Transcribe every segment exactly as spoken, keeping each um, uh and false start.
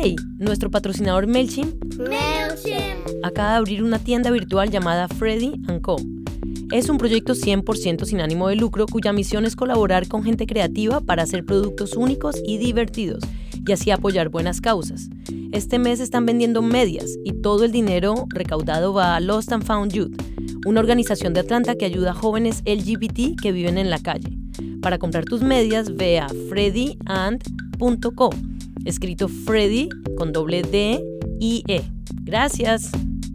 ¡Hey! Nuestro patrocinador MailChimp MailChimp acaba de abrir una tienda virtual llamada Freddy and Co. Es un proyecto cien por ciento sin ánimo de lucro cuya misión es colaborar con gente creativa para hacer productos únicos y divertidos y así apoyar buenas causas. Este mes están vendiendo medias y todo el dinero recaudado va a Lost and Found Youth, una organización de Atlanta que ayuda a jóvenes L G B T que viven en la calle. Para comprar tus medias, ve a freddy and punto co, escrito Freddy con doble D y E. Gracias.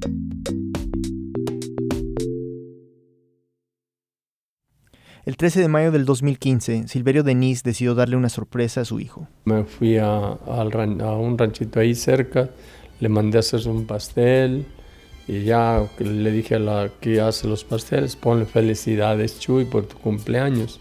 El trece de mayo del dos mil quince, Silverio Denis decidió darle una sorpresa a su hijo. Me fui a, al ran, a un ranchito ahí cerca, le mandé a hacer un pastel y ya le dije a la que hace los pasteles, ponle felicidades Chuy por tu cumpleaños.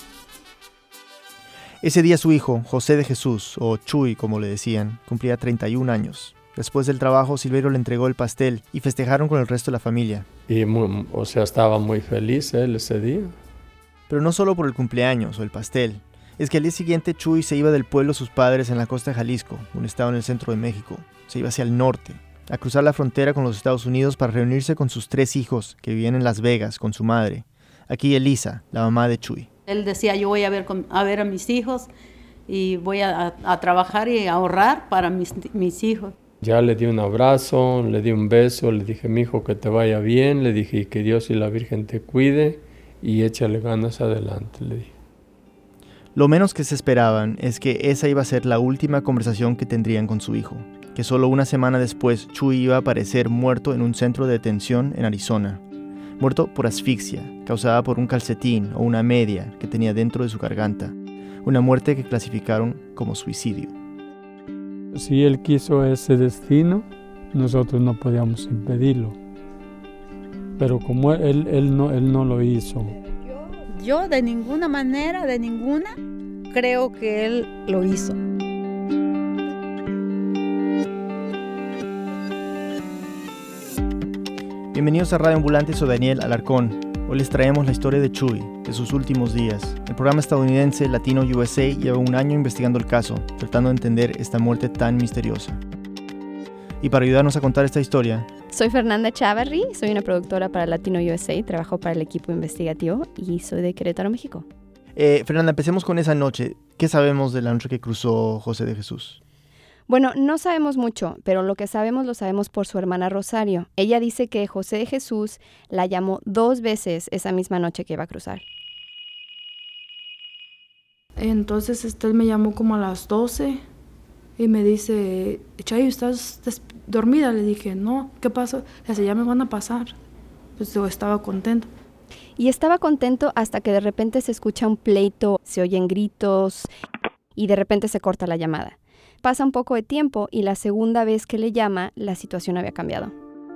Ese día su hijo, José de Jesús, o Chuy como le decían, cumplía treinta y un años. Después del trabajo, Silverio le entregó el pastel y festejaron con el resto de la familia. Y muy, o sea, estaba muy feliz él ese día. Pero no solo por el cumpleaños o el pastel. Es que al día siguiente Chuy se iba del pueblo de sus padres en la costa de Jalisco, un estado en el centro de México. Se iba hacia el norte, a cruzar la frontera con los Estados Unidos para reunirse con sus tres hijos que vivían en Las Vegas con su madre. Aquí Elisa, la mamá de Chuy. Él decía, yo voy a ver, con, a, ver a mis hijos y voy a, a, a trabajar y a ahorrar para mis, mis hijos. Ya le di un abrazo, le di un beso, le dije, mi hijo, que te vaya bien, le dije que Dios y la Virgen te cuide y échale ganas adelante, le dije. Lo menos que se esperaban es que esa iba a ser la última conversación que tendrían con su hijo, que solo una semana después Chuy iba a aparecer muerto en un centro de detención en Arizona, muerto por asfixia, causada por un calcetín o una media que tenía dentro de su garganta, una muerte que clasificaron como suicidio. Si él quiso ese destino, nosotros no podíamos impedirlo. Pero como él, él, no, él no lo hizo. Yo de ninguna manera, de ninguna, creo que él lo hizo. Bienvenidos a Radio Ambulante, soy Daniel Alarcón. Hoy les traemos la historia de Chuy, de sus últimos días. El programa estadounidense Latino U S A lleva un año investigando el caso, tratando de entender esta muerte tan misteriosa. Y para ayudarnos a contar esta historia, soy Fernanda Chavarri, soy una productora para Latino U S A, trabajo para el equipo investigativo y soy de Querétaro, México. Eh, Fernanda, empecemos con esa noche. ¿Qué sabemos de la noche que cruzó José de Jesús? Bueno, no sabemos mucho, pero lo que sabemos lo sabemos por su hermana Rosario. Ella dice que José de Jesús la llamó dos veces esa misma noche que iba a cruzar. Entonces este, él me llamó como a las doce y me dice, Chayo, ¿estás des- dormida? Le dije, no, ¿qué pasó? Le dice, ya me van a pasar. Pues yo estaba contento. Y estaba contento hasta que de repente se escucha un pleito, se oyen gritos y de repente se corta la llamada. Pasa un poco de tiempo y la segunda vez que le llama, la situación había cambiado.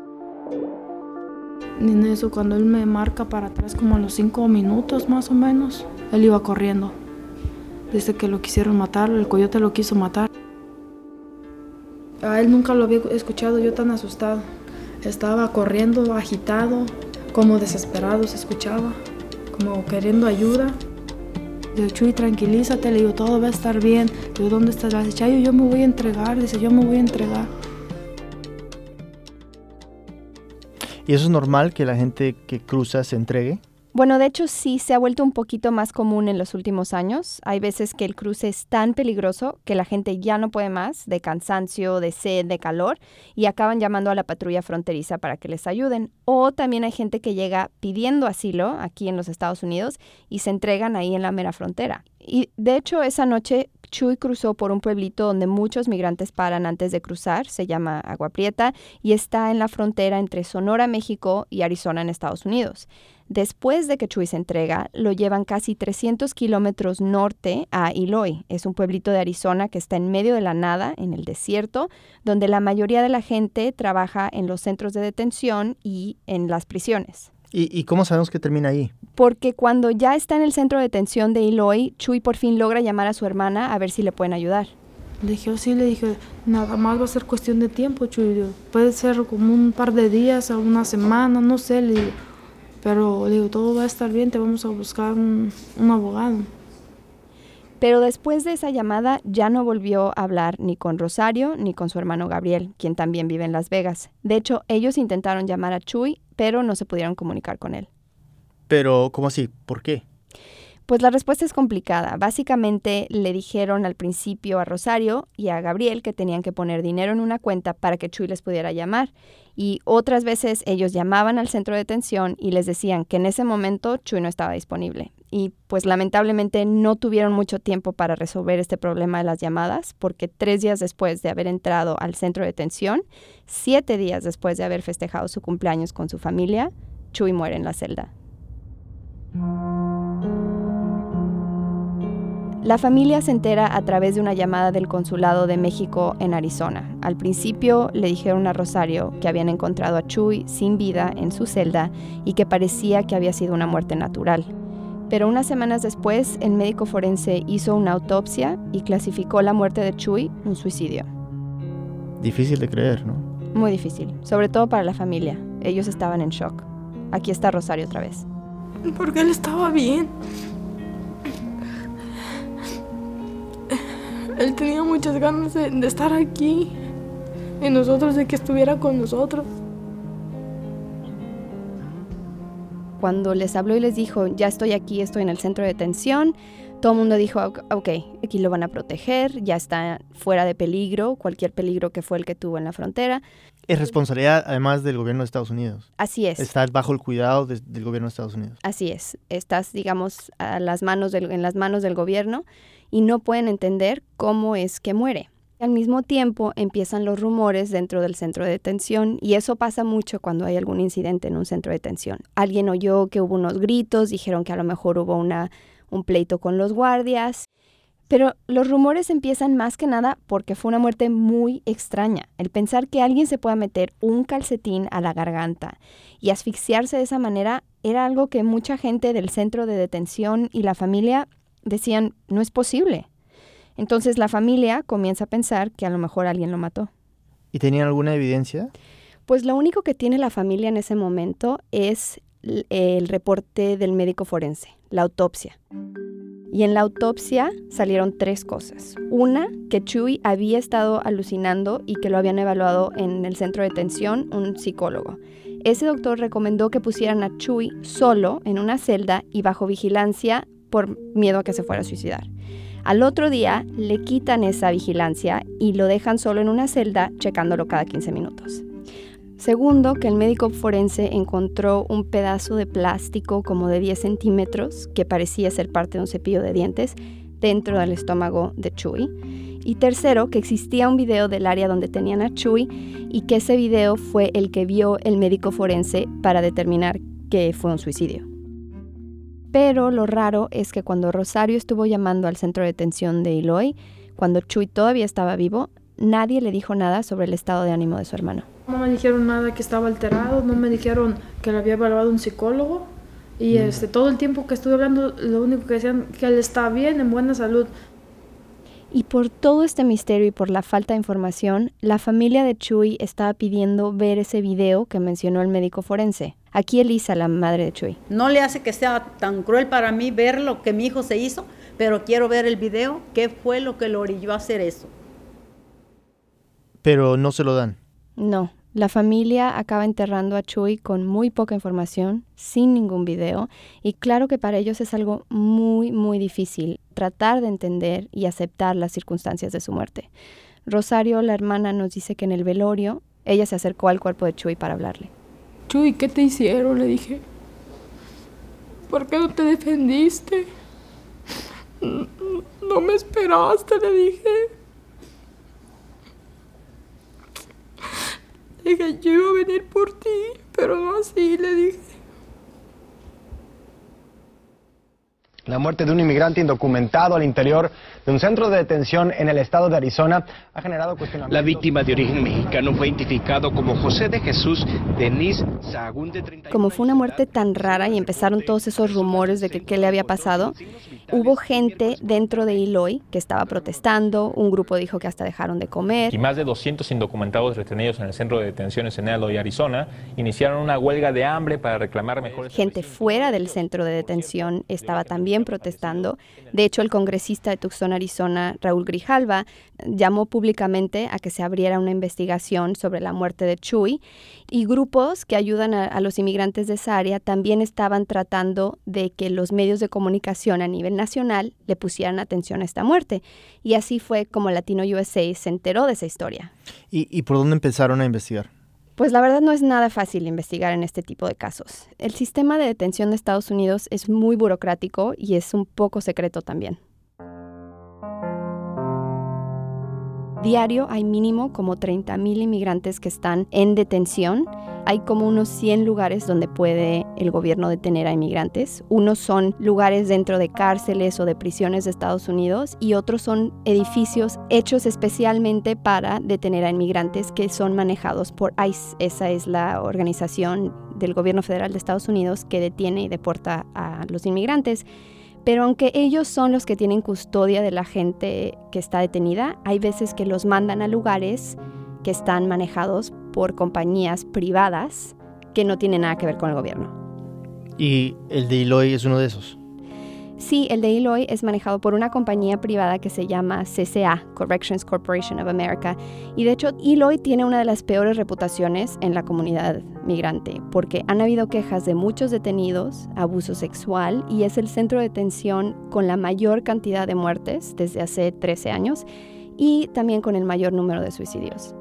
Y en eso, cuando él me marca para atrás, como a los cinco minutos más o menos, él iba corriendo. Dice que lo quisieron matar, el coyote lo quiso matar. A él nunca lo había escuchado yo tan asustado. Estaba corriendo, agitado, como desesperado se escuchaba, como queriendo ayuda. Le digo, Chuy, tranquilízate, le digo, todo va a estar bien. Le digo, ¿dónde estás? Le dice, Chayo, yo me voy a entregar. Dice, yo me voy a entregar. ¿Y eso es normal que la gente que cruza se entregue? Bueno, de hecho sí, se ha vuelto un poquito más común en los últimos años. Hay veces que el cruce es tan peligroso que la gente ya no puede más, de cansancio, de sed, de calor, y acaban llamando a la patrulla fronteriza para que les ayuden. O también hay gente que llega pidiendo asilo aquí en los Estados Unidos y se entregan ahí en la mera frontera. Y de hecho esa noche Chuy cruzó por un pueblito donde muchos migrantes paran antes de cruzar, se llama Agua Prieta, y está en la frontera entre Sonora, México y Arizona en Estados Unidos. Después de que Chuy se entrega, lo llevan casi trescientos kilómetros norte a Eloy. Es un pueblito de Arizona que está en medio de la nada, en el desierto, donde la mayoría de la gente trabaja en los centros de detención y en las prisiones. ¿Y, y cómo sabemos que termina ahí? Porque cuando ya está en el centro de detención de Eloy, Chuy por fin logra llamar a su hermana a ver si le pueden ayudar. Le dije, oh, sí, le dije, nada más va a ser cuestión de tiempo, Chuy. Puede ser como un par de días o una semana, no sé, le digo. Pero le digo, todo va a estar bien, te vamos a buscar un, un abogado. Pero después de esa llamada ya no volvió a hablar ni con Rosario ni con su hermano Gabriel, quien también vive en Las Vegas. De hecho, ellos intentaron llamar a Chuy, pero no se pudieron comunicar con él. Pero, ¿cómo así? ¿Por qué? Pues la respuesta es complicada. Básicamente le dijeron al principio a Rosario y a Gabriel que tenían que poner dinero en una cuenta para que Chuy les pudiera llamar. Y otras veces ellos llamaban al centro de detención y les decían que en ese momento Chuy no estaba disponible. Y pues lamentablemente no tuvieron mucho tiempo para resolver este problema de las llamadas, porque tres días después de haber entrado al centro de detención, siete días después de haber festejado su cumpleaños con su familia, Chuy muere en la celda. La familia se entera a través de una llamada del Consulado de México en Arizona. Al principio le dijeron a Rosario que habían encontrado a Chuy sin vida en su celda y que parecía que había sido una muerte natural. Pero unas semanas después, el médico forense hizo una autopsia y clasificó la muerte de Chuy un suicidio. Difícil de creer, ¿no? Muy difícil, sobre todo para la familia. Ellos estaban en shock. Aquí está Rosario otra vez. Porque él estaba bien. Él tenía muchas ganas de, de estar aquí y nosotros de que estuviera con nosotros. Cuando les habló y les dijo, ya estoy aquí, estoy en el centro de detención, todo el mundo dijo, ok, aquí lo van a proteger, ya está fuera de peligro, cualquier peligro que fue el que tuvo en la frontera. Es responsabilidad además del gobierno de Estados Unidos. Así es. Estás bajo el cuidado de, del gobierno de Estados Unidos. Así es. Estás, digamos, a las manos del, en las manos del gobierno y no pueden entender cómo es que muere. Al mismo tiempo empiezan los rumores dentro del centro de detención y eso pasa mucho cuando hay algún incidente en un centro de detención. Alguien oyó que hubo unos gritos, dijeron que a lo mejor hubo una, un pleito con los guardias. Pero los rumores empiezan más que nada porque fue una muerte muy extraña. El pensar que alguien se pueda meter un calcetín a la garganta y asfixiarse de esa manera era algo que mucha gente del centro de detención y la familia decían, no es posible. Entonces la familia comienza a pensar que a lo mejor alguien lo mató. ¿Y tenían alguna evidencia? Pues lo único que tiene la familia en ese momento es el reporte del médico forense, la autopsia. Y en la autopsia salieron tres cosas. Una, que Chuy había estado alucinando y que lo habían evaluado en el centro de detención un psicólogo. Ese doctor recomendó que pusieran a Chuy solo en una celda y bajo vigilancia por miedo a que se fuera a suicidar. Al otro día le quitan esa vigilancia y lo dejan solo en una celda checándolo cada quince minutos. Segundo, que el médico forense encontró un pedazo de plástico como de diez centímetros que parecía ser parte de un cepillo de dientes dentro del estómago de Chuy. Y tercero, que existía un video del área donde tenían a Chuy y que ese video fue el que vio el médico forense para determinar que fue un suicidio. Pero lo raro es que cuando Rosario estuvo llamando al centro de detención de Eloy, cuando Chuy todavía estaba vivo, nadie le dijo nada sobre el estado de ánimo de su hermano. No me dijeron nada que estaba alterado, no me dijeron que le había evaluado un psicólogo. Y mm. este, todo el tiempo que estuve hablando, lo único que decían que él está bien, en buena salud. Y por todo este misterio y por la falta de información, la familia de Chuy estaba pidiendo ver ese video que mencionó el médico forense. Aquí Elisa, la madre de Chuy. No le hace que sea tan cruel para mí ver lo que mi hijo se hizo, pero quiero ver el video, qué fue lo que lo orilló a hacer eso. Pero no se lo dan. No, la familia acaba enterrando a Chuy con muy poca información, sin ningún video, y claro que para ellos es algo muy, muy difícil tratar de entender y aceptar las circunstancias de su muerte. Rosario, la hermana, nos dice que en el velorio ella se acercó al cuerpo de Chuy para hablarle. Chuy, ¿qué te hicieron? Le dije. ¿Por qué no te defendiste? No me esperaste, le dije. Le dije, yo iba a venir por ti, pero no así, le dije. La muerte de un inmigrante indocumentado al interior de un centro de detención en el estado de Arizona ha generado cuestionamientos. La víctima de origen mexicano fue identificado como José de Jesús Denis Sahagún, de treinta y uno Como fue una muerte tan rara y empezaron todos esos rumores de que qué le había pasado, hubo gente dentro de Eloy que estaba protestando, un grupo dijo que hasta dejaron de comer. Y más de doscientos indocumentados retenidos en el centro de detenciones en Eloy, Arizona, iniciaron una huelga de hambre para reclamar mejores... Gente fuera del centro de detención estaba también siguen protestando. De hecho, el congresista de Tucson, Arizona, Raúl Grijalva, llamó públicamente a que se abriera una investigación sobre la muerte de Chuy, y grupos que ayudan a, a los inmigrantes de esa área también estaban tratando de que los medios de comunicación a nivel nacional le pusieran atención a esta muerte. Y así fue como Latino U S A se enteró de esa historia. ¿Y, y por dónde empezaron a investigar? Pues la verdad no es nada fácil investigar en este tipo de casos. El sistema de detención de Estados Unidos es muy burocrático y es un poco secreto también. Diario hay mínimo como treinta mil inmigrantes que están en detención. Hay como unos cien lugares donde puede el gobierno detener a inmigrantes. Unos son lugares dentro de cárceles o de prisiones de Estados Unidos y otros son edificios hechos especialmente para detener a inmigrantes que son manejados por ICE. Esa es la organización del gobierno federal de Estados Unidos que detiene y deporta a los inmigrantes. Pero aunque ellos son los que tienen custodia de la gente que está detenida, hay veces que los mandan a lugares que están manejados por compañías privadas que no tienen nada que ver con el gobierno. ¿Y el de Eloy es uno de esos? Sí, el de Eloy es manejado por una compañía privada que se llama C C A, Corrections Corporation of America. Y de hecho, Eloy tiene una de las peores reputaciones en la comunidad migrante, porque han habido quejas de muchos detenidos, abuso sexual, y es el centro de detención con la mayor cantidad de muertes desde hace trece años, y también con el mayor número de suicidios.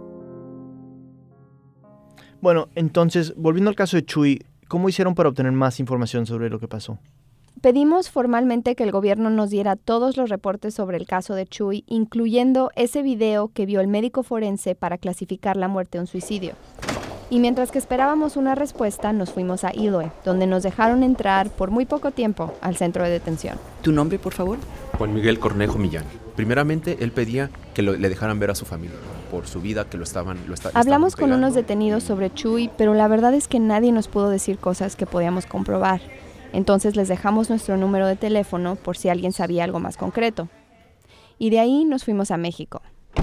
Bueno, entonces, volviendo al caso de Chuy, ¿cómo hicieron para obtener más información sobre lo que pasó? Pedimos formalmente que el gobierno nos diera todos los reportes sobre el caso de Chuy, incluyendo ese video que vio el médico forense para clasificar la muerte de un suicidio. Y mientras que esperábamos una respuesta, nos fuimos a Eloy, donde nos dejaron entrar por muy poco tiempo al centro de detención. ¿Tu nombre, por favor? Juan Miguel Cornejo Millán. Primeramente, él pedía que lo, le dejaran ver a su familia, por su vida, que lo estaban lo está, Hablamos con pegando. unos detenidos sobre Chuy, pero la verdad es que nadie nos pudo decir cosas que podíamos comprobar. Entonces les dejamos nuestro número de teléfono por si alguien sabía algo más concreto. Y de ahí nos fuimos a México.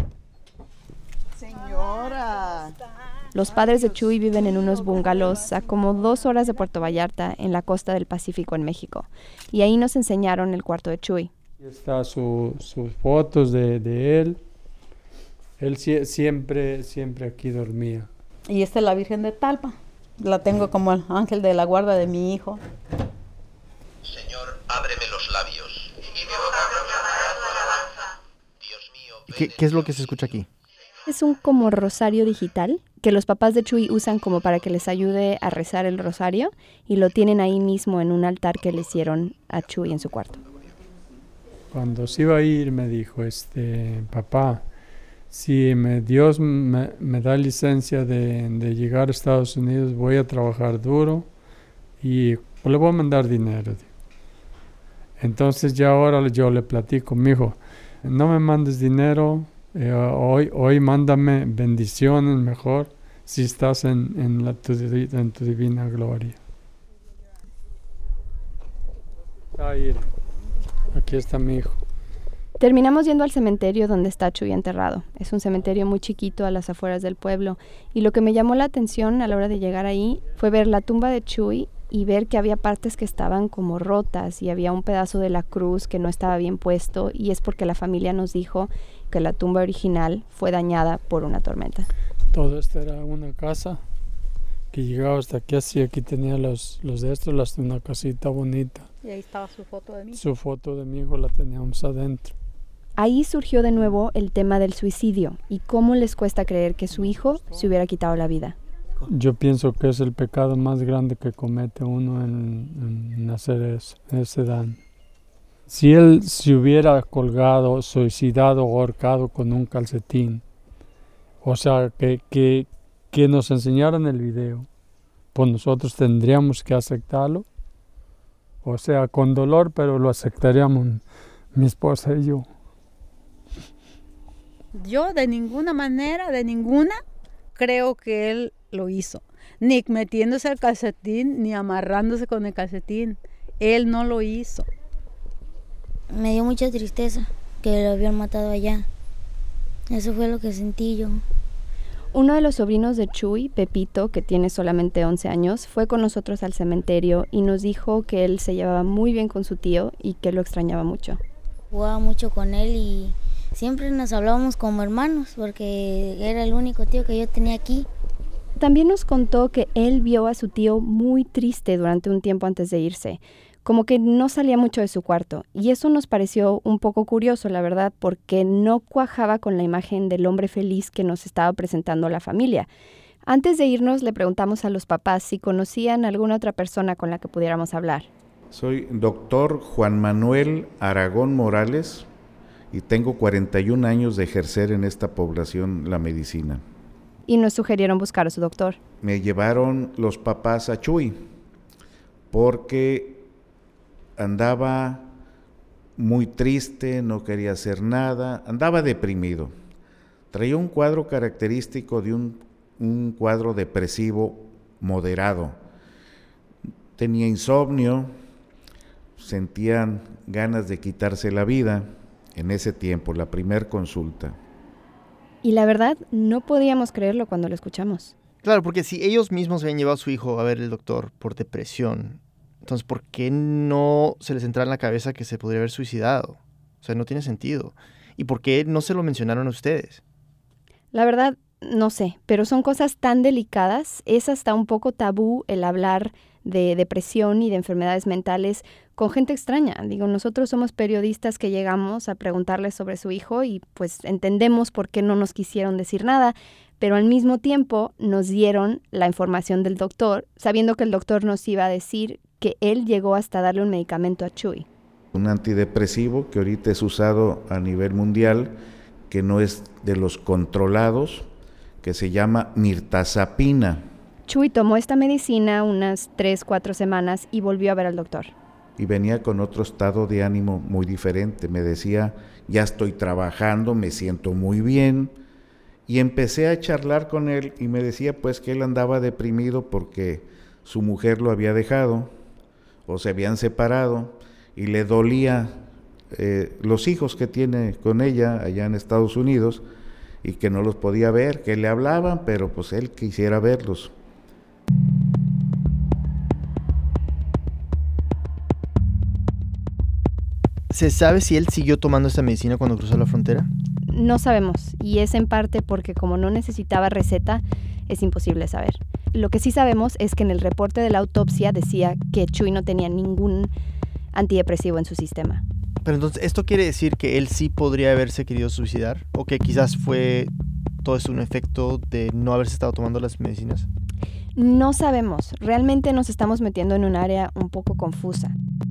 Señora. Los padres de Chuy viven en unos bungalows a como dos horas de Puerto Vallarta, en la costa del Pacífico, en México. Y ahí nos enseñaron el cuarto de Chuy. Aquí está su, sus fotos de, de él. Él si, siempre, siempre aquí dormía. Y esta es la Virgen de Talpa. La tengo como el ángel de la guarda de mi hijo. Señor, ábreme los labios. Y mi boca proclamará tu alabanza. Dios mío. ¿Qué, ¿Qué es lo que se escucha aquí? Es un como rosario digital que los papás de Chuy usan como para que les ayude a rezar el rosario, y lo tienen ahí mismo en un altar que le hicieron a Chuy en su cuarto. Cuando se iba a ir me dijo, este, papá, si me, Dios me, me da licencia de, de llegar a Estados Unidos, voy a trabajar duro y pues, le voy a mandar dinero. Entonces ya ahora yo le platico, mijo, no me mandes dinero, eh, hoy, hoy mándame bendiciones mejor si estás en, en, la, tu, en tu divina gloria. Ahí, aquí está mi hijo. Terminamos yendo al cementerio donde está Chuy enterrado. Es un cementerio muy chiquito a las afueras del pueblo, y lo que me llamó la atención a la hora de llegar ahí fue ver la tumba de Chuy y ver que había partes que estaban como rotas y había un pedazo de la cruz que no estaba bien puesto, y es porque la familia nos dijo que la tumba original fue dañada por una tormenta. Todo esto era una casa que llegaba hasta aquí, así aquí tenía los, los de estos, las, una casita bonita. Y ahí estaba su foto de mí. Su foto de mi hijo la teníamos adentro. Ahí surgió de nuevo el tema del suicidio y cómo les cuesta creer que su hijo se hubiera quitado la vida. Yo pienso que es el pecado más grande que comete uno en, en hacer eso, ese daño. Si él se hubiera colgado, suicidado o ahorcado con un calcetín, o sea, que, que, que nos enseñaran el video, pues nosotros tendríamos que aceptarlo. O sea, con dolor, pero lo aceptaríamos mi esposa y yo. Yo de ninguna manera, de ninguna, creo que él lo hizo. Ni metiéndose el calcetín, ni amarrándose con el calcetín. Él no lo hizo. Me dio mucha tristeza que lo habían matado allá. Eso fue lo que sentí yo. Uno de los sobrinos de Chuy, Pepito, que tiene solamente once años, fue con nosotros al cementerio y nos dijo que él se llevaba muy bien con su tío y que lo extrañaba mucho. Jugaba mucho con él y siempre nos hablábamos como hermanos porque era el único tío que yo tenía aquí. También nos contó que él vio a su tío muy triste durante un tiempo antes de irse, como que no salía mucho de su cuarto, y eso nos pareció un poco curioso, la verdad, porque no cuajaba con la imagen del hombre feliz que nos estaba presentando la familia. Antes de irnos le preguntamos a los papás si conocían a alguna otra persona con la que pudiéramos hablar. Soy doctor Juan Manuel Aragón Morales y tengo cuarenta y un años de ejercer en esta población la medicina. Y nos sugirieron buscar a su doctor. Me llevaron los papás a Chuy porque andaba muy triste, no quería hacer nada, andaba deprimido. Traía un cuadro característico de un, un cuadro depresivo moderado. Tenía insomnio, sentían ganas de quitarse la vida en ese tiempo, la primer consulta. Y la verdad, no podíamos creerlo cuando lo escuchamos. Claro, porque si ellos mismos habían llevado a su hijo a ver al doctor por depresión, entonces, ¿por qué no se les entra en la cabeza que se podría haber suicidado? O sea, no tiene sentido. ¿Y por qué no se lo mencionaron a ustedes? La verdad, no sé, pero son cosas tan delicadas. Es hasta un poco tabú el hablar de depresión y de enfermedades mentales con gente extraña. Digo, nosotros somos periodistas que llegamos a preguntarles sobre su hijo y pues entendemos por qué no nos quisieron decir nada, pero al mismo tiempo nos dieron la información del doctor, sabiendo que el doctor nos iba a decir que él llegó hasta darle un medicamento a Chuy. Un antidepresivo que ahorita es usado a nivel mundial, que no es de los controlados, que se llama mirtazapina. Chuy tomó esta medicina unas tres, cuatro semanas y volvió a ver al doctor. Y venía con otro estado de ánimo muy diferente. Me decía, ya estoy trabajando, me siento muy bien. Y empecé a charlar con él y me decía pues que él andaba deprimido porque su mujer lo había dejado o se habían separado y le dolía eh, los hijos que tiene con ella allá en Estados Unidos y que no los podía ver, que le hablaban, pero pues él quisiera verlos. ¿Se sabe si él siguió tomando esta medicina cuando cruzó la frontera? No sabemos, y es en parte porque como no necesitaba receta, es imposible saber. Lo que sí sabemos es que en el reporte de la autopsia decía que Chuy no tenía ningún antidepresivo en su sistema. Pero entonces, ¿esto quiere decir que él sí podría haberse querido suicidar? ¿O que quizás fue todo esto un efecto de no haberse estado tomando las medicinas? No sabemos. Realmente nos estamos metiendo en un área un poco confusa.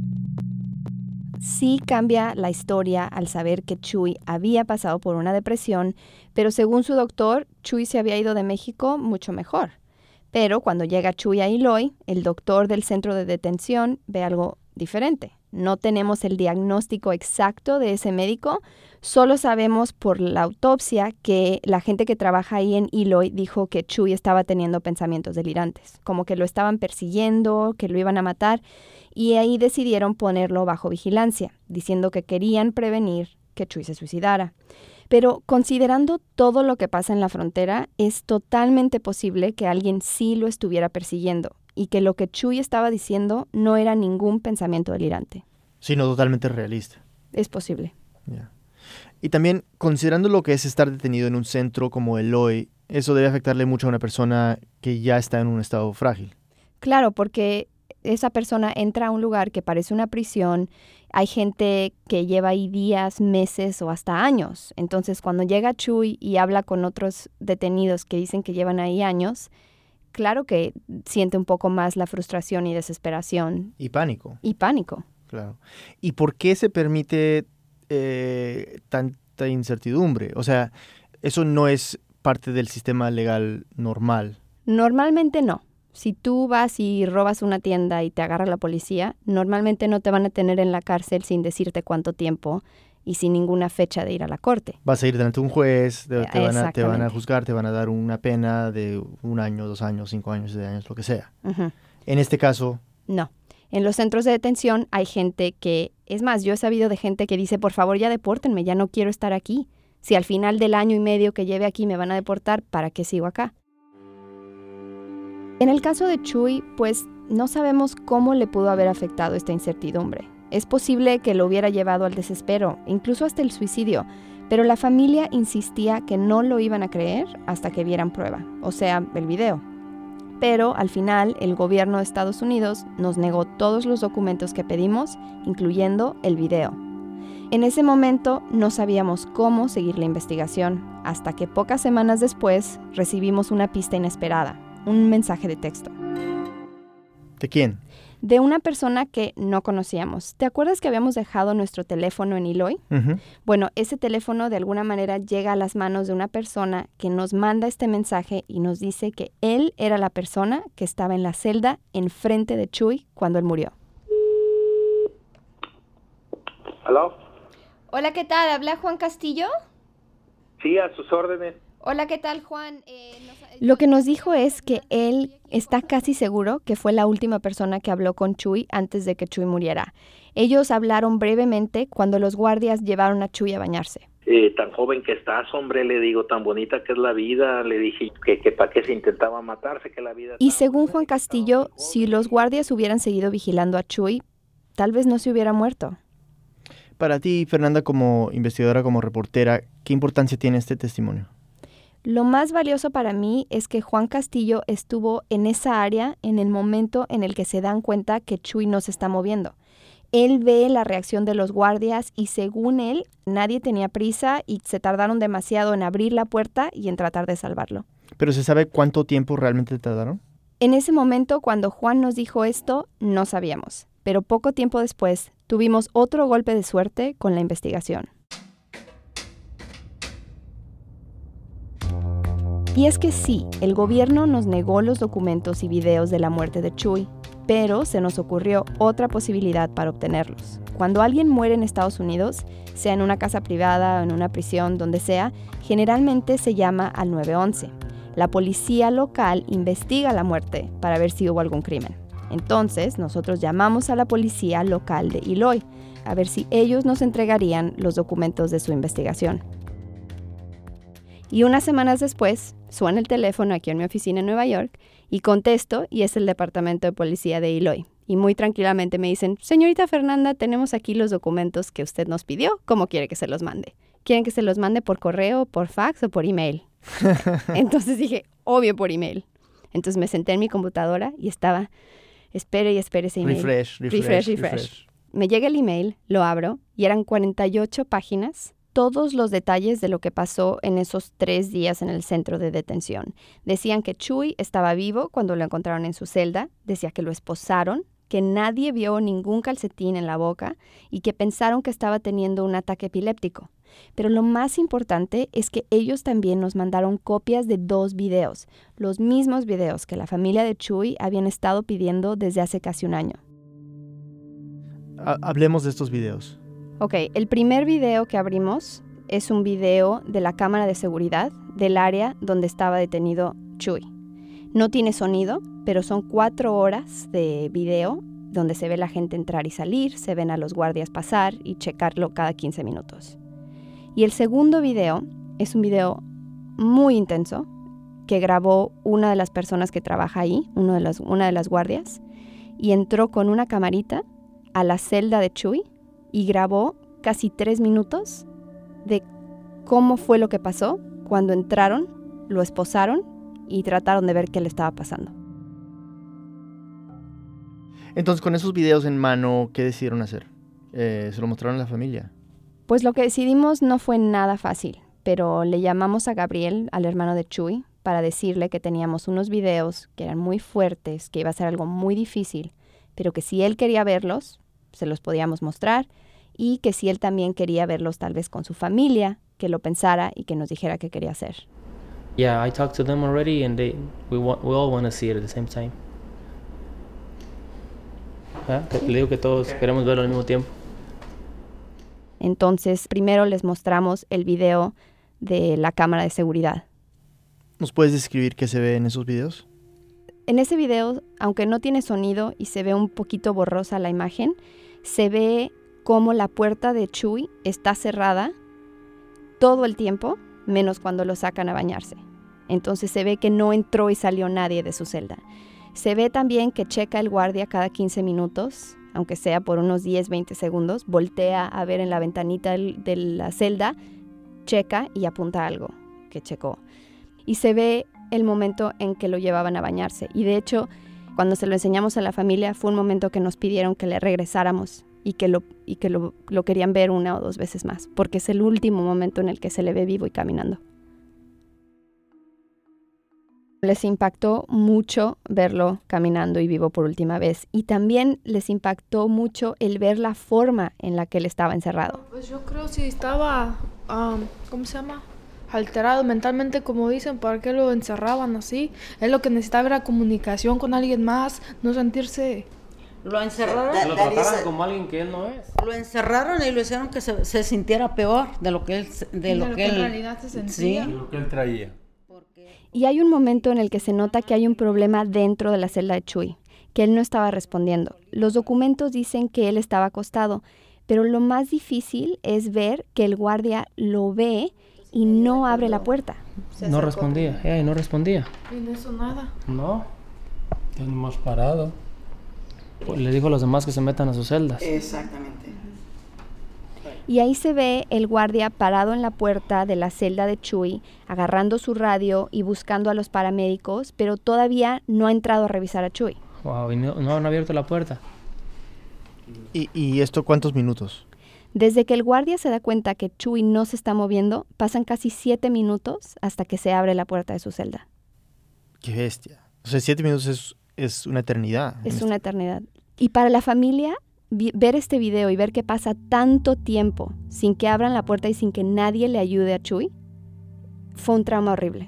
Sí cambia la historia al saber que Chuy había pasado por una depresión, pero según su doctor, Chuy se había ido de México mucho mejor. Pero cuando llega Chuy a Eloy, el doctor del centro de detención ve algo diferente. No tenemos el diagnóstico exacto de ese médico, solo sabemos por la autopsia que la gente que trabaja ahí en Eloy dijo que Chuy estaba teniendo pensamientos delirantes, como que lo estaban persiguiendo, que lo iban a matar, y ahí decidieron ponerlo bajo vigilancia, diciendo que querían prevenir que Chuy se suicidara. Pero considerando todo lo que pasa en la frontera, es totalmente posible que alguien sí lo estuviera persiguiendo y que lo que Chuy estaba diciendo no era ningún pensamiento delirante. Sino totalmente realista. Es posible. Yeah. Y también, considerando lo que es estar detenido en un centro como Eloy, eso debe afectarle mucho a una persona que ya está en un estado frágil. Claro, porque esa persona entra a un lugar que parece una prisión, hay gente que lleva ahí días, meses o hasta años. Entonces, cuando llega Chuy y habla con otros detenidos que dicen que llevan ahí años, claro que siente un poco más la frustración y desesperación. Y pánico. Y pánico. Claro. ¿Y por qué se permite eh, tanta incertidumbre? O sea, eso no es parte del sistema legal normal. Normalmente no. Si tú vas y robas una tienda y te agarra la policía, normalmente no te van a tener en la cárcel sin decirte cuánto tiempo y sin ninguna fecha de ir a la corte. Vas a ir delante de un juez, te, te, van, a, te van a juzgar, te van a dar una pena de un año, dos años, cinco años, seis años, lo que sea. Uh-huh. En este caso... No. En los centros de detención hay gente que... Es más, yo he sabido de gente que dice, por favor, ya depórtenme, ya no quiero estar aquí. Si al final del año y medio que lleve aquí me van a deportar, ¿para qué sigo acá? En el caso de Chuy, pues no sabemos cómo le pudo haber afectado esta incertidumbre. Es posible que lo hubiera llevado al desespero, incluso hasta el suicidio, pero la familia insistía que no lo iban a creer hasta que vieran prueba, o sea, el video. Pero al final, el gobierno de Estados Unidos nos negó todos los documentos que pedimos, incluyendo el video. En ese momento no sabíamos cómo seguir la investigación, hasta que pocas semanas después recibimos una pista inesperada, un mensaje de texto. ¿De quién? De una persona que no conocíamos. ¿Te acuerdas que habíamos dejado nuestro teléfono en Eloy? Uh-huh. Bueno, ese teléfono de alguna manera llega a las manos de una persona que nos manda este mensaje y nos dice que él era la persona que estaba en la celda enfrente de Chuy cuando él murió. ¿Aló? Hola, ¿qué tal? ¿Habla Juan Castillo? Sí, a sus órdenes. Hola, ¿qué tal, Juan? Eh, nos... Lo que nos dijo es que él está casi seguro que fue la última persona que habló con Chuy antes de que Chuy muriera. Ellos hablaron brevemente cuando los guardias llevaron a Chuy a bañarse. Eh, tan joven que estás, hombre, le digo, tan bonita que es la vida, le dije que, que para qué se intentaba matarse, que la vida... Y según Juan Castillo, si los guardias hubieran seguido vigilando a Chuy, tal vez no se hubiera muerto. Para ti, Fernanda, como investigadora, como reportera, ¿qué importancia tiene este testimonio? Lo más valioso para mí es que Juan Castillo estuvo en esa área en el momento en el que se dan cuenta que Chuy no se está moviendo. Él ve la reacción de los guardias y según él, nadie tenía prisa y se tardaron demasiado en abrir la puerta y en tratar de salvarlo. ¿Pero se sabe cuánto tiempo realmente tardaron? En ese momento, cuando Juan nos dijo esto, no sabíamos. Pero poco tiempo después, tuvimos otro golpe de suerte con la investigación. Y es que sí, el gobierno nos negó los documentos y videos de la muerte de Chuy, pero se nos ocurrió otra posibilidad para obtenerlos. Cuando alguien muere en Estados Unidos, sea en una casa privada o en una prisión, donde sea, generalmente se llama al nueve once. La policía local investiga la muerte para ver si hubo algún crimen. Entonces, nosotros llamamos a la policía local de Eloy a ver si ellos nos entregarían los documentos de su investigación. Y unas semanas después, suena el teléfono aquí en mi oficina en Nueva York y contesto y es el departamento de policía de Eloy. Y muy tranquilamente me dicen, señorita Fernanda, tenemos aquí los documentos que usted nos pidió, ¿cómo quiere que se los mande? ¿Quieren que se los mande por correo, por fax o por email? Entonces dije, obvio por email. Entonces me senté en mi computadora y estaba, espere y espere ese email. Refresh, refresh, refresh, refresh. refresh. Me llega el email, lo abro y eran cuarenta y ocho páginas. Todos los detalles de lo que pasó en esos tres días en el centro de detención. Decían que Chuy estaba vivo cuando lo encontraron en su celda, decía que lo esposaron, que nadie vio ningún calcetín en la boca y que pensaron que estaba teniendo un ataque epiléptico. Pero lo más importante es que ellos también nos mandaron copias de dos videos, los mismos videos que la familia de Chuy habían estado pidiendo desde hace casi un año. Hablemos de estos videos. Ok, el primer video que abrimos es un video de la cámara de seguridad del área donde estaba detenido Chuy. No tiene sonido, pero son cuatro horas de video donde se ve la gente entrar y salir, se ven a los guardias pasar y checarlo cada quince minutos. Y el segundo video es un video muy intenso que grabó una de las personas que trabaja ahí, uno de los, una de las guardias, y entró con una camarita a la celda de Chuy y grabó casi tres minutos de cómo fue lo que pasó cuando entraron, lo esposaron y trataron de ver qué le estaba pasando. Entonces, con esos videos en mano, ¿qué decidieron hacer? Eh, ¿Se lo mostraron a la familia? Pues lo que decidimos no fue nada fácil, pero le llamamos a Gabriel, al hermano de Chuy, para decirle que teníamos unos videos que eran muy fuertes, que iba a ser algo muy difícil, pero que si él quería verlos, se los podíamos mostrar, y que si él también quería verlos tal vez con su familia, que lo pensara y que nos dijera qué quería hacer. Yeah, I talked to them already and they we want we all want to see it at the same time. ¿Ah? Le digo que todos queremos verlo al mismo tiempo. Entonces, primero les mostramos el video de la cámara de seguridad. ¿Nos puedes describir qué se ve en esos videos? En ese video, aunque no tiene sonido y se ve un poquito borrosa la imagen, se ve cómo la puerta de Chuy está cerrada todo el tiempo, menos cuando lo sacan a bañarse. Entonces se ve que no entró y salió nadie de su celda. Se ve también que checa el guardia cada quince minutos, aunque sea por unos diez, veinte segundos, voltea a ver en la ventanita de la celda, checa y apunta algo que checó. Y se ve el momento en que lo llevaban a bañarse. Y de hecho, cuando se lo enseñamos a la familia, fue un momento que nos pidieron que le regresáramos y que lo, y que lo, lo querían ver una o dos veces más, porque es el último momento en el que se le ve vivo y caminando. Les impactó mucho verlo caminando y vivo por última vez. Y también les impactó mucho el ver la forma en la que él estaba encerrado. Pues yo creo si estaba, um, ¿cómo se llama? Alterado mentalmente, como dicen, ¿para qué lo encerraban así? Él lo que necesitaba era comunicación con alguien más, no sentirse... Lo encerraron. Que lo trataran como alguien que él no es. Lo encerraron y lo hicieron que se, se sintiera peor de lo que él, de, de lo, lo que, que él, en realidad se sentía. Sí. De lo que él traía. Y hay un momento en el que se nota que hay un problema dentro de la celda de Chuy, que él no estaba respondiendo. Los documentos dicen que él estaba acostado, pero lo más difícil es ver que el guardia lo ve y no abre la puerta. No respondía, eh, no respondía. Y no hizo nada. No. Tenemos parado. Pues le dijo a los demás que se metan a sus celdas. Exactamente. Y ahí se ve el guardia parado en la puerta de la celda de Chuy, agarrando su radio y buscando a los paramédicos, pero todavía no ha entrado a revisar a Chuy. Wow, y no, no han abierto la puerta. ¿Y, ¿Y esto cuántos minutos? Desde que el guardia se da cuenta que Chuy no se está moviendo, pasan casi siete minutos hasta que se abre la puerta de su celda. ¡Qué bestia! O sea, siete minutos es, es una eternidad. Es una eternidad. Y para la familia, vi- ver este video y ver que pasa tanto tiempo sin que abran la puerta y sin que nadie le ayude a Chuy, fue un trauma horrible.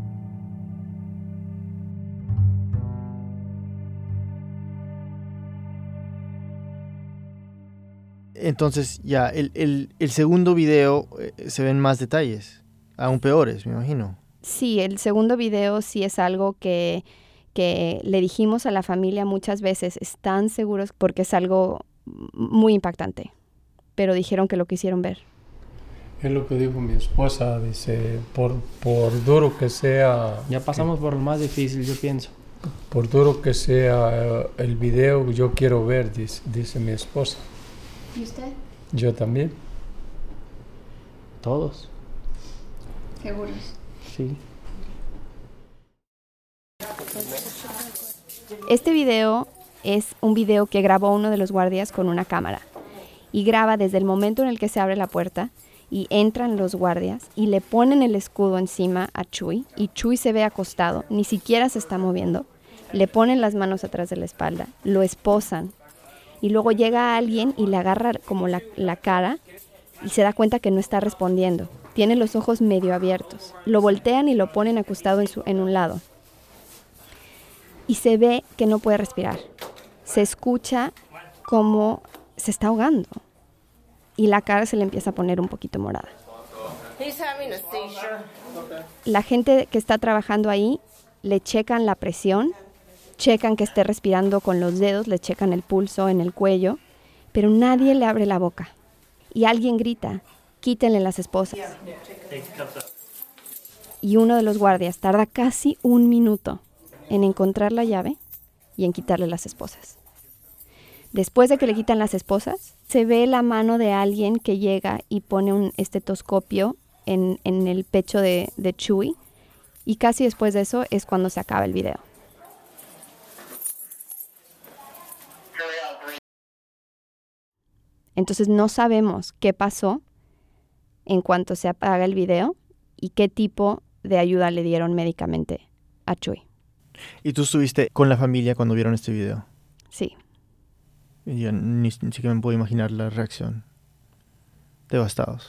Entonces, ya, el, el, el segundo video eh, se ven más detalles, aún peores, me imagino. Sí, el segundo video sí es algo que, que le dijimos a la familia muchas veces, están seguros porque es algo muy impactante, pero dijeron que lo quisieron ver. Es lo que dijo mi esposa, dice, por, por duro que sea... Ya pasamos por lo más difícil, yo pienso. Por duro que sea eh, el video, yo quiero ver, dice, dice mi esposa. ¿Y usted? Yo también. Todos. ¿Seguros? Sí. Este video es un video que grabó uno de los guardias con una cámara y graba desde el momento en el que se abre la puerta y entran los guardias y le ponen el escudo encima a Chuy y Chuy se ve acostado, ni siquiera se está moviendo, le ponen las manos atrás de la espalda, lo esposan y luego llega alguien y le agarra como la, la cara y se da cuenta que no está respondiendo. Tiene los ojos medio abiertos. Lo voltean y lo ponen acostado en, su, en un lado. Y se ve que no puede respirar. Se escucha como se está ahogando. Y la cara se le empieza a poner un poquito morada. La gente que está trabajando ahí le checan la presión, checan que esté respirando con los dedos, le checan el pulso en el cuello, pero nadie le abre la boca. Y alguien grita, quítenle las esposas. Y uno de los guardias tarda casi un minuto en encontrar la llave y en quitarle las esposas. Después de que le quitan las esposas, se ve la mano de alguien que llega y pone un estetoscopio en, en el pecho de, de Chuy, y casi después de eso es cuando se acaba el video. Entonces no sabemos qué pasó en cuanto se apaga el video y qué tipo de ayuda le dieron médicamente a Chuy. ¿Y tú estuviste con la familia cuando vieron este video? Sí. Y yo ni, ni siquiera me puedo imaginar la reacción. Devastados.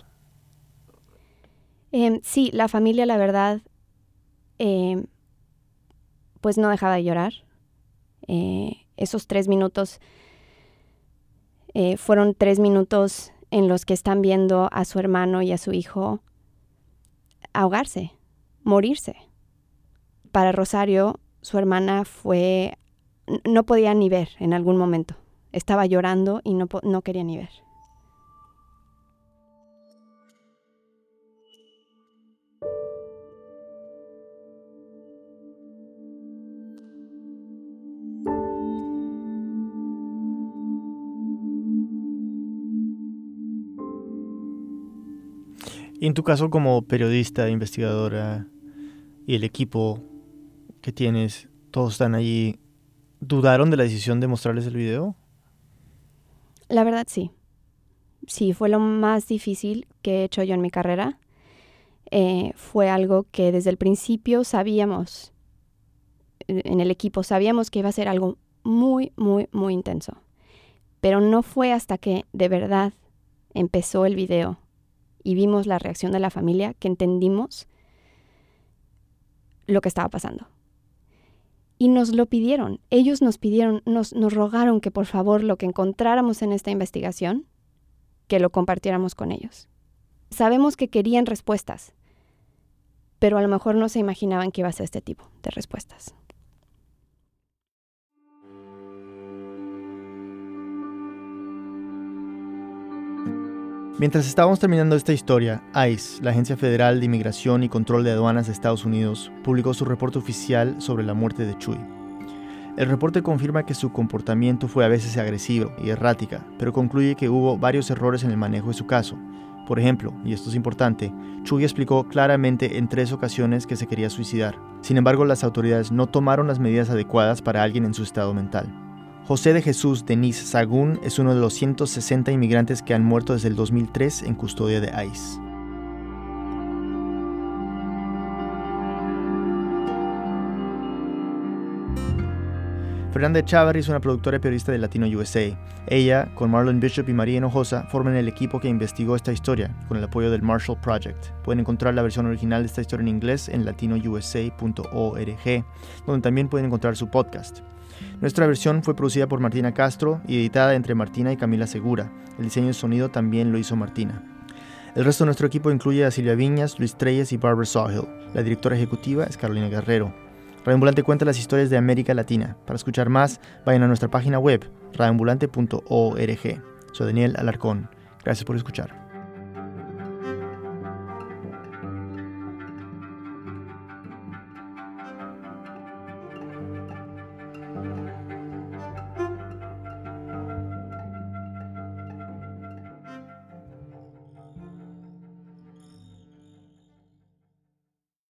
Eh, sí, la familia, la verdad, eh, pues no dejaba de llorar. Eh, esos tres minutos eh, fueron tres minutos en los que están viendo a su hermano y a su hijo ahogarse, morirse. Para Rosario, su hermana fue, no podía ni ver en algún momento. Estaba llorando y no, no quería ni ver. Y en tu caso como periodista, investigadora y el equipo que tienes, todos están allí, ¿dudaron de la decisión de mostrarles el video? La verdad sí. Sí, fue lo más difícil que he hecho yo en mi carrera. Eh, fue algo que desde el principio sabíamos, en el equipo sabíamos que iba a ser algo muy, muy, muy intenso. Pero no fue hasta que de verdad empezó el video y vimos la reacción de la familia que entendimos lo que estaba pasando. Y nos lo pidieron, ellos nos pidieron, nos, nos rogaron que por favor lo que encontráramos en esta investigación, que lo compartiéramos con ellos. Sabemos que querían respuestas, pero a lo mejor no se imaginaban que iba a ser este tipo de respuestas. Mientras estábamos terminando esta historia, ICE, la Agencia Federal de Inmigración y Control de Aduanas de Estados Unidos, publicó su reporte oficial sobre la muerte de Chuy. El reporte confirma que su comportamiento fue a veces agresivo y errática, pero concluye que hubo varios errores en el manejo de su caso. Por ejemplo, y esto es importante, Chuy explicó claramente en tres ocasiones que se quería suicidar. Sin embargo, las autoridades no tomaron las medidas adecuadas para alguien en su estado mental. José de Jesús Denis Sagún es uno de los ciento sesenta inmigrantes que han muerto desde el dos mil tres en custodia de ICE. Fernanda Echavarri es una productora y periodista de Latino U S A. Ella, con Marlon Bishop y María Hinojosa, forman el equipo que investigó esta historia, con el apoyo del Marshall Project. Pueden encontrar la versión original de esta historia en inglés en latino u s a punto org, donde también pueden encontrar su podcast. Nuestra versión fue producida por Martina Castro y editada entre Martina y Camila Segura. El diseño de sonido también lo hizo Martina. El resto de nuestro equipo incluye a Silvia Viñas, Luis Treyes y Barbara Sawhill. La directora ejecutiva es Carolina Guerrero. Radio Ambulante cuenta las historias de América Latina. Para escuchar más, vayan a nuestra página web, radio ambulante punto org. Soy Daniel Alarcón. Gracias por escuchar.